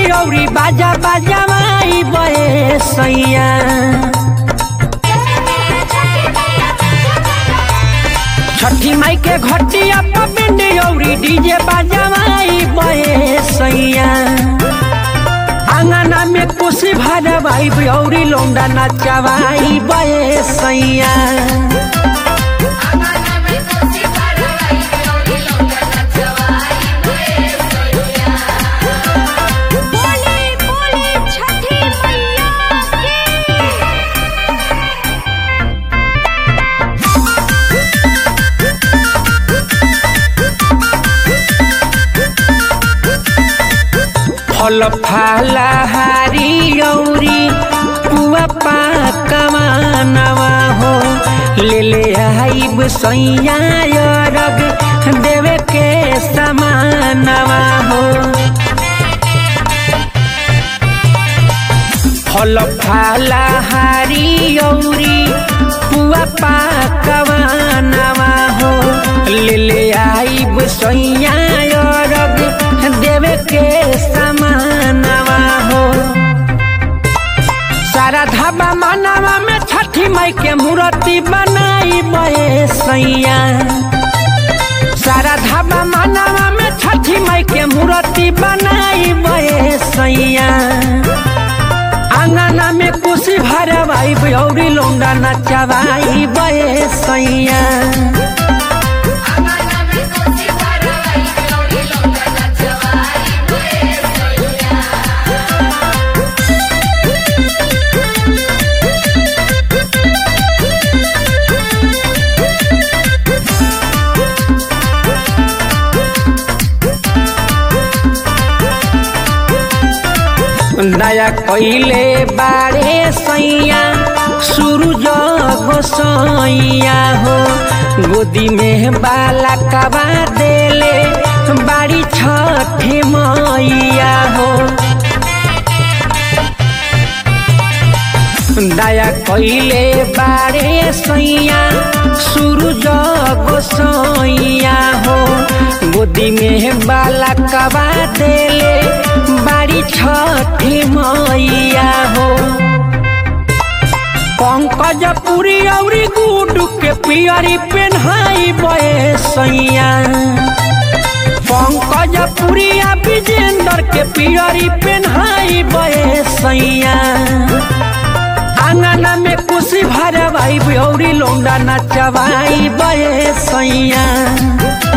औरी बाजा बाजावाई बे सैया। छठी माई के घटिया पर बैंड औरी डीजे बाजावाई बे सैया। आंगना में कुशी भरवाई औरी लौंडा नचवाई बे सैया। फल फलहारी औरी पुआ पकवानवा हो ले ले आइब सैया रग देवे के समानवा हो। फल फलहारी औरी पुआ पकवानवा हो ले ले आइब सैया रग देवे के समानवा हो। सारा धाबा मानवा में छठी माई के मूर्ति बनाई बे सैया। सारा धाबा मानवा में छठी माई के मूर्ति बनाई बे सैया। आंगना में कुशी भरवाई औरी लौंडा नचवाई बे सैया। दया कइले बारे सैया सूरज गोसैया हो। गोदी में बाला कबा देले बाड़ी छठी मैया हो। दया कइले बारे सैया सूरज गोसैया हो। गोदी में बाला कबा देले बाड़ी छठी मैया हो। पंकज पुरी औरी गुडू के पियरी पेन्हाई बे सैया। पंकज पुरिया विजेंद्र के पियरी पेन्हाई बे सैया। आंगना में कुशी भरवाई औरी लौंडा नचवाई बे सैया।